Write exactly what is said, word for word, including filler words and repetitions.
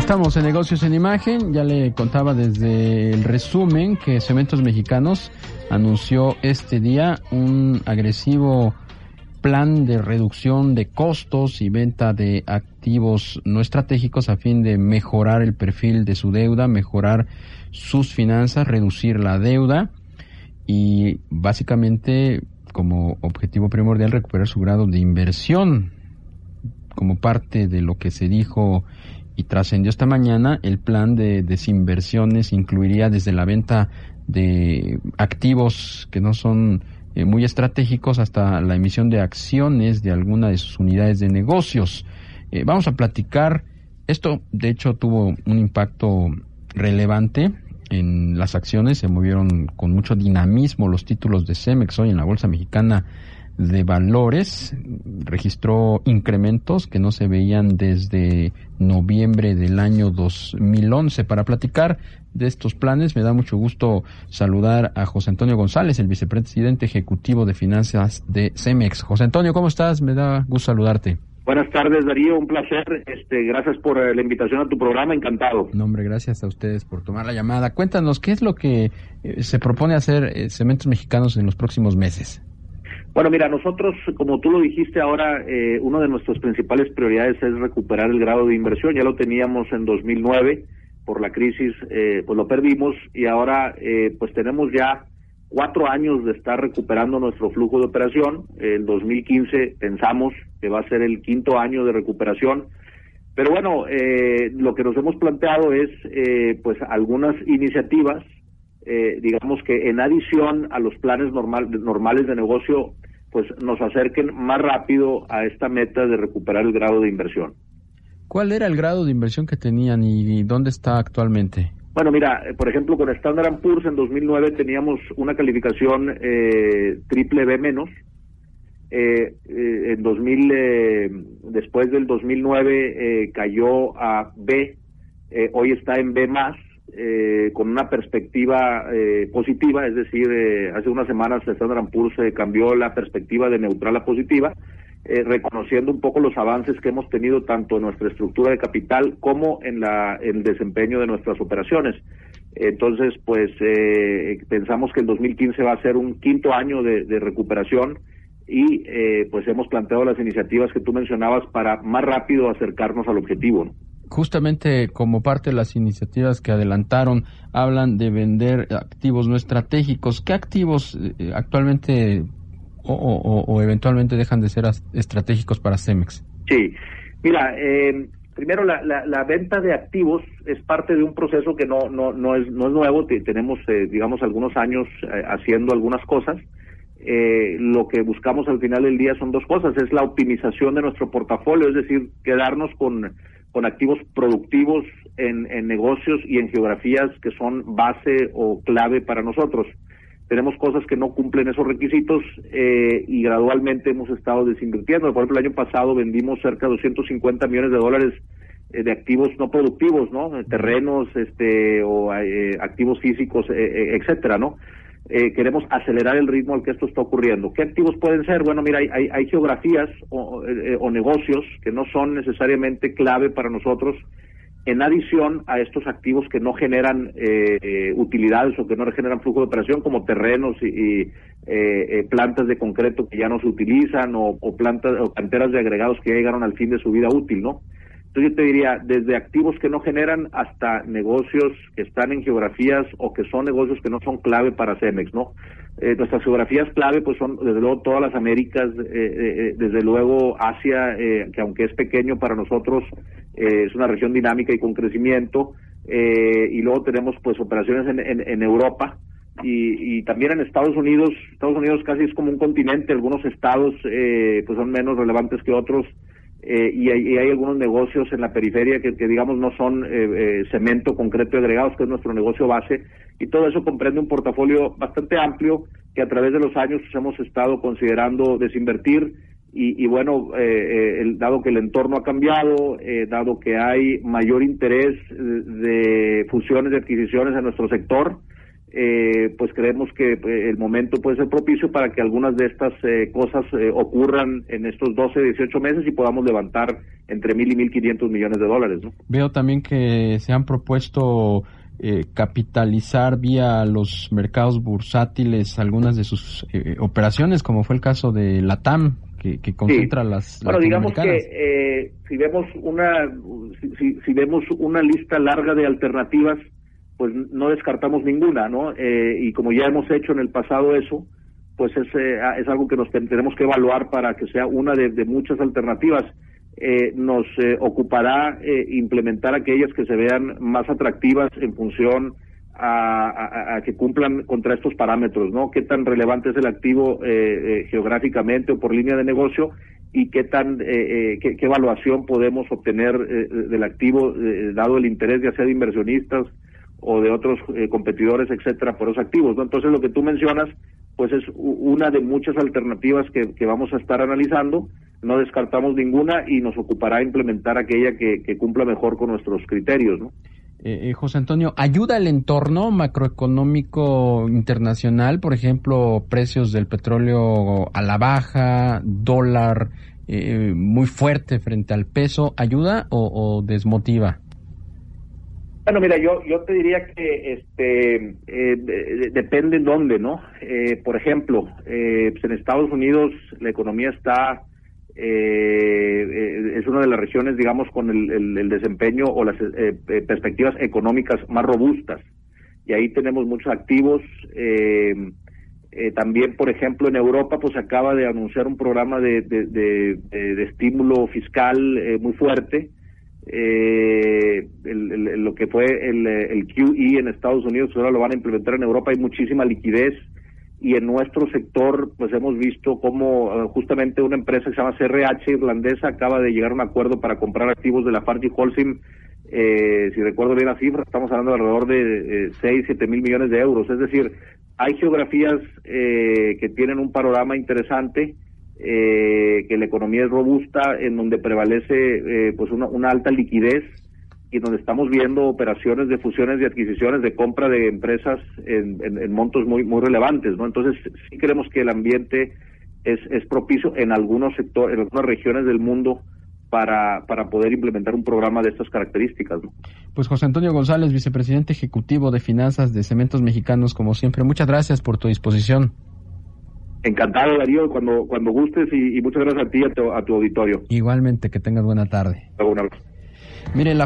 Estamos en Negocios en Imagen. Ya le contaba desde el resumen que Cementos Mexicanos anunció este día un agresivo plan de reducción de costos y venta de activos no estratégicos a fin de mejorar el perfil de su deuda, mejorar sus finanzas, reducir la deuda y básicamente como objetivo primordial recuperar su grado de inversión. Como parte de lo que se dijo y trascendió esta mañana, el plan de desinversiones incluiría desde la venta de activos que no son eh, muy estratégicos hasta la emisión de acciones de alguna de sus unidades de negocios. Eh, vamos a platicar. Esto, de hecho, tuvo un impacto relevante en las acciones. Se movieron con mucho dinamismo los títulos de Cemex hoy en la Bolsa Mexicana de Valores. Registró incrementos que no se veían desde noviembre del año dos mil once. Para platicar de estos planes, me da mucho gusto saludar a José Antonio González, el vicepresidente ejecutivo de finanzas de Cemex. José Antonio, ¿cómo estás? Me da gusto saludarte. Buenas tardes, Darío, un placer. Este, gracias por la invitación a tu programa, encantado. No, hombre, gracias a ustedes por tomar la llamada. Cuéntanos, ¿qué es lo que eh, se propone hacer eh, Cementos Mexicanos en los próximos meses? Bueno, mira, nosotros, como tú lo dijiste ahora, eh, una de nuestras principales prioridades es recuperar el grado de inversión. Ya lo teníamos en dos mil nueve, por la crisis, eh, pues lo perdimos, y ahora eh, pues tenemos ya cuatro años de estar recuperando nuestro flujo de operación. El dos mil quince pensamos que va a ser el quinto año de recuperación, pero bueno, eh, lo que nos hemos planteado es eh, pues algunas iniciativas, eh, digamos que en adición a los planes normal, normales de negocio, pues nos acerquen más rápido a esta meta de recuperar el grado de inversión. ¿Cuál era el grado de inversión que tenían y dónde está actualmente? Bueno, mira, por ejemplo, con Standard and Poor's en dos mil nueve teníamos una calificación eh, triple B menos. Eh, eh, en dos mil, eh, después del dos mil nueve eh, cayó a B, eh, hoy está en B más, eh, con una perspectiva eh, positiva, es decir, eh, hace unas semanas Standard and Poor's eh, cambió la perspectiva de neutral a positiva, eh, reconociendo un poco los avances que hemos tenido tanto en nuestra estructura de capital como en la en el desempeño de nuestras operaciones. Entonces, pues eh, pensamos que el dos mil quince va a ser un quinto año de, de recuperación y eh, pues hemos planteado las iniciativas que tú mencionabas para más rápido acercarnos al objetivo, ¿no? Justamente como parte de las iniciativas que adelantaron, hablan de vender activos no estratégicos. ¿Qué activos eh, actualmente o, o, o eventualmente dejan de ser estratégicos para Cemex? Sí, mira, eh, primero la, la, la venta de activos es parte de un proceso que no no no es no es nuevo. Tenemos eh, digamos algunos años eh, haciendo algunas cosas. Eh, lo que buscamos al final del día son dos cosas: es la optimización de nuestro portafolio, es decir, quedarnos con con activos productivos en, en negocios y en geografías que son base o clave para nosotros. Tenemos cosas que no cumplen esos requisitos eh, y gradualmente hemos estado desinvirtiendo. Por ejemplo, el año pasado vendimos cerca de doscientos cincuenta millones de dólares eh, de activos no productivos, ¿no? Terrenos, este, o eh, activos físicos, eh, eh, etcétera, ¿no? Eh, queremos acelerar el ritmo al que esto está ocurriendo. ¿Qué activos pueden ser? Bueno, mira, hay, hay, hay geografías o, eh, o negocios que no son necesariamente clave para nosotros, en adición a estos activos que no generan eh, eh, utilidades o que no generan flujo de operación, como terrenos y, y eh, eh, plantas de concreto que ya no se utilizan, o, o plantas o canteras de agregados que ya llegaron al fin de su vida útil, ¿no? Entonces yo te diría, desde activos que no generan hasta negocios que están en geografías o que son negocios que no son clave para Cemex, ¿no? Eh, nuestras geografías clave pues son desde luego todas las Américas, eh, eh, desde luego Asia, eh, que aunque es pequeño para nosotros, eh, es una región dinámica y con crecimiento, eh, y luego tenemos pues operaciones en, en, en Europa y, y también en Estados Unidos. Estados Unidos casi es como un continente, algunos estados eh, pues son menos relevantes que otros. Eh, y, hay, y hay algunos negocios en la periferia que, que digamos no son eh, eh, cemento, concreto y agregados, que es nuestro negocio base, y todo eso comprende un portafolio bastante amplio que a través de los años hemos estado considerando desinvertir. Y, y bueno, eh, eh, el, dado que el entorno ha cambiado, eh, dado que hay mayor interés de fusiones y adquisiciones en nuestro sector, eh, pues creemos que eh, el momento puede ser propicio para que algunas de estas eh, cosas eh, ocurran en estos doce, dieciocho meses y podamos levantar entre mil y mil quinientos millones de dólares, ¿no? Veo también que se han propuesto eh, capitalizar vía los mercados bursátiles algunas de sus eh, operaciones, como fue el caso de LATAM, que, que concentra sí. las, bueno, las digamos que eh, si vemos una si, si, si vemos una lista larga de alternativas, pues no descartamos ninguna, ¿no? Eh, y como ya hemos hecho en el pasado eso, pues es, eh, es algo que nos ten, tenemos que evaluar para que sea una de, de muchas alternativas. Eh, nos eh, ocupará eh, implementar aquellas que se vean más atractivas en función a, a, a que cumplan contra estos parámetros, ¿no? Qué tan relevante es el activo eh, eh, geográficamente o por línea de negocio y qué tan eh, eh, qué, qué evaluación podemos obtener eh, del activo eh, dado el interés ya sea de inversionistas o de otros eh, competidores, etcétera, por esos activos, ¿no? Entonces lo que tú mencionas pues es una de muchas alternativas que, que vamos a estar analizando. No descartamos ninguna y nos ocupará implementar aquella que, que cumpla mejor con nuestros criterios, ¿no? Eh, eh, José Antonio, ¿ayuda el entorno macroeconómico internacional? Por ejemplo, precios del petróleo a la baja, dólar eh, muy fuerte frente al peso, ¿ayuda o, o desmotiva? Bueno, mira, yo yo te diría que este eh, de, depende en dónde, ¿no? Eh, por ejemplo, eh, pues en Estados Unidos la economía está eh, eh, es una de las regiones, digamos, con el, el, el desempeño o las eh, perspectivas económicas más robustas, y ahí tenemos muchos activos. Eh, eh, también, por ejemplo, en Europa, pues acaba de anunciar un programa de de, de, de, de estímulo fiscal eh, muy fuerte. Eh, el, el, lo que fue el, el Q E en Estados Unidos ahora lo van a implementar en Europa. Hay muchísima liquidez y en nuestro sector pues hemos visto cómo uh, justamente una empresa que se llama C R H irlandesa acaba de llegar a un acuerdo para comprar activos de la Lafarge Holcim. Eh, si recuerdo bien la cifra, estamos hablando de alrededor de eh, seis, siete mil millones de euros. Es decir, hay geografías eh, que tienen un panorama interesante, eh, que la economía es robusta, en donde prevalece eh, pues una, una alta liquidez y donde estamos viendo operaciones de fusiones y adquisiciones, de compra de empresas en, en, en montos muy muy relevantes, ¿no? Entonces sí creemos que el ambiente es, es propicio en algunos sectores, en algunas regiones del mundo para, para poder implementar un programa de estas características, ¿no? Pues José Antonio González, vicepresidente ejecutivo de finanzas de Cementos Mexicanos, como siempre, muchas gracias por tu disposición. Encantado, Darío, cuando cuando gustes, y, y muchas gracias a ti y a tu, a tu auditorio. Igualmente, que tengas buena tarde. Un abrazo. Mire, la